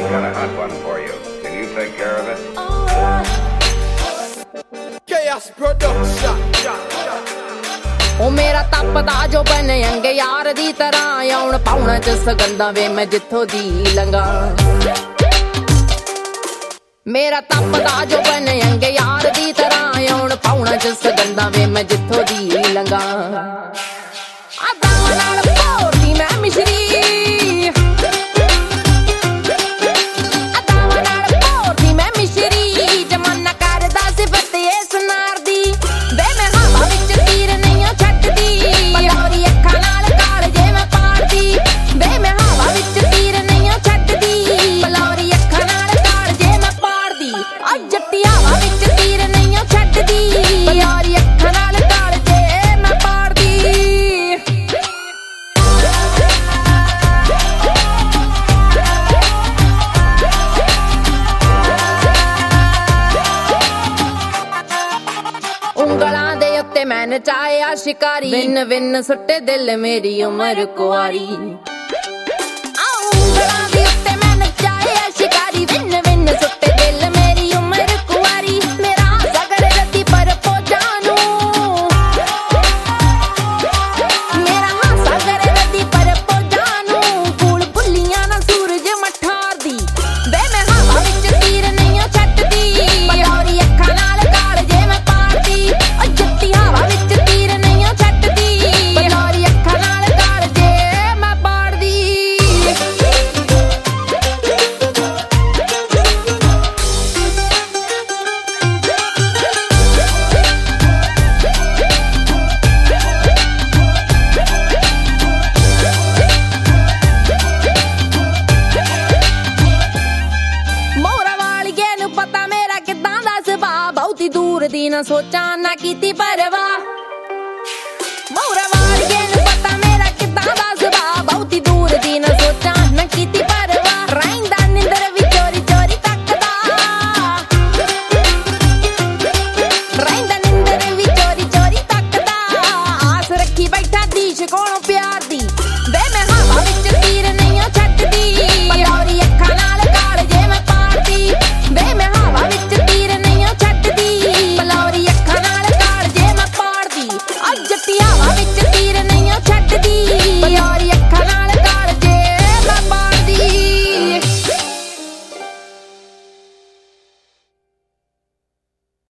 got a hot one for you. Can you take care of it? Chaos Production. ਉਹ ਮੇਰਾ ਤਪਦਾ ਜੋ ਬਨ ਅੰਗ ਯਾਰ ਦੀ ਤਰ੍ਹਾਂ ਆਉਣ ਪਾਉਣ ਚ ਸਗੰਦਾ ਵੇ ਮੈਂ ਜਿੱਥੋਂ ਦੀ ਲੰਗਾ ਮੇਰਾ ਤਪਦਾ ਜੋ ਬਨ ਅੰਗ ਯਾਰ ਦੀ ਤਰ੍ਹਾਂ ਆਉਣ ਪਾਉਣ ਚ ਸਗੰਦਾ ਵੇ ਮੈਂ ਜਿੱਥੋਂ ਦੀ ਲੰਗਾ ਆਦਾਂ ਨਾਲ ਭੋਰਦੀ ਮੈਂ ਮਿਸ਼ਰੀ ਉਂਗਲਾਂ ਦੇ ਉੱਤੇ ਮੈਂ ਨਚਾਇਆ ਸ਼ਿਕਾਰੀ ਵਿੰਨ ਵਿੰਨ ਸੁੱਟੇ ਦਿਲ ਮੇਰੀ ਉਮਰ ਕੁਆਰੀ ਉਂਗਲਾਂ ਦੇ ਉੱਤੇ ਮੈਂ ਨਚਾਇਆ ਸ਼ਿਕਾਰੀ ਵਿੰਨ ਵਿੰਨ ਸੁੱਟੇ ਦਿਲ ਮੇਰੀ ਉਮਰ ਕੁਆਰੀ ਮੇਰਾ ਸਗਰ ਰੱਤੀ ਪਰ ਪੋਜਾਂ ਨੂੰ ਮੇਰਾ ਸਗਰ ਰੱਤੀ ਪਰ ਪੋਜਾਂ ਨੂੰ ਫੂਲ ਬੁੱਲੀਆਂ ਨਾ ਸੂਰਜ ਮਠਾਰਦੀ ਵੇ ਮੈਂ ਹਵਾ ਵਿੱਚ ਤੀਰ ਨਹੀਂ ਛੱਡਦੀ ਬਲੌਰੀ ਅੱਖਾਂ ਨਾਲ ਕਾਲਜੇ ਮੈਂ ਪਾੜਦੀ ਜੱਤੀ ਹਵਾ ਵਿੱਚ ਤੀਰ ਨਹੀਂ ਛੱਡਦੀ ਬਲੌਰੀ ਅੱਖਾਂ ਨਾਲ ਕਾਲਜੇ ਮੈਂ ਪਾੜਦੀ ਮੋਹਰਾ ਵਾਲੀਏ ਨੂੰ ਪਤਾ ਮੇਰਾ ਕਿੱਦਾਂ ਦਾ ਸੁਭਾਅ ਬਹੁਤੀ ਦੂਰ ਦੀ ਨਾ ਸੋਚਾਂ ਨਾ ਕੀਤੀ ਪਰਵਾਹ